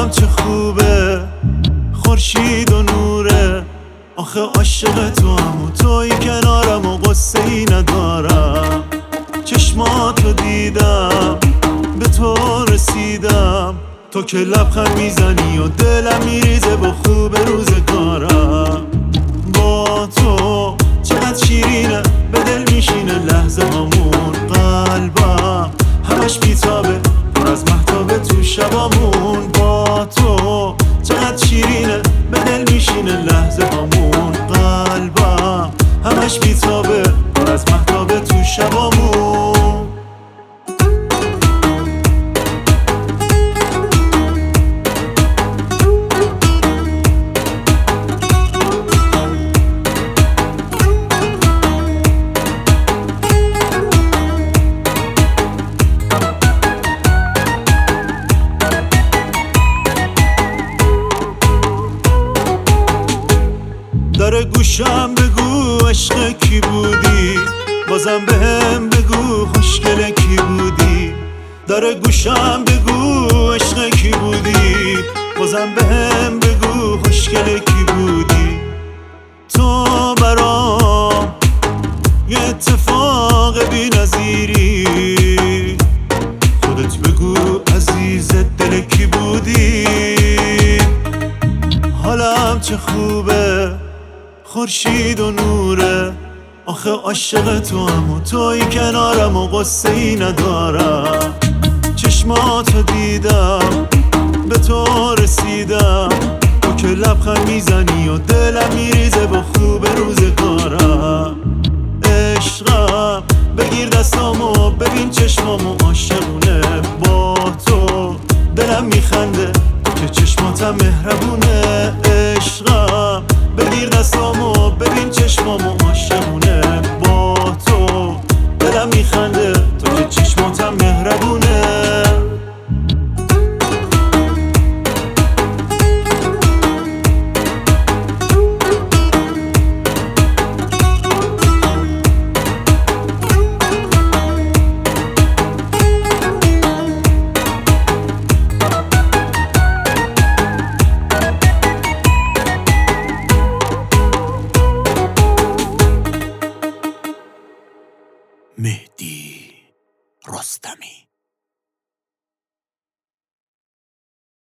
حالم چه خوبه، خورشید و نوره. آخه عاشق تو هم و توی کنارم و قصه ای ندارم. چشماتو دیدم به تو رسیدم، تو که لبخند میزنی و دلم میریزه با خوب روزگارم. با تو چقدر شیرینه، به دل میشینه لحظه هامون. قلبم همش بیتابه، پر از مهتابه تو شبامون. با تو چقدر شیرینه، به دل میشینه لحظه هامون. قلبم همش بیتابه، پر از مهتابه تو شبامون. داره گوشم بگو عشق کی بودی، بازم بهم بگو خوشگل کی بودی. داره گوشم بگو عشق کی بودی، بازم بهم بگو خوشگل کی بودی. تو برام یه اتفاق بی نظیری، خودت بگو عزیز دل کی بودی. حالم چه خوبه، خورشید و نوره. آخه عاشق تو هم و توی کنارم و قصه ای ندارم. چشماتو دیدم به تو رسیدم، تو که لبخند میزنی و دلم میریزه با خوب روزگارم. عشقم بگیر دستامو ببین چشمامو عاشقونه. با تو دلم میخنده که چشماتم مهربونه.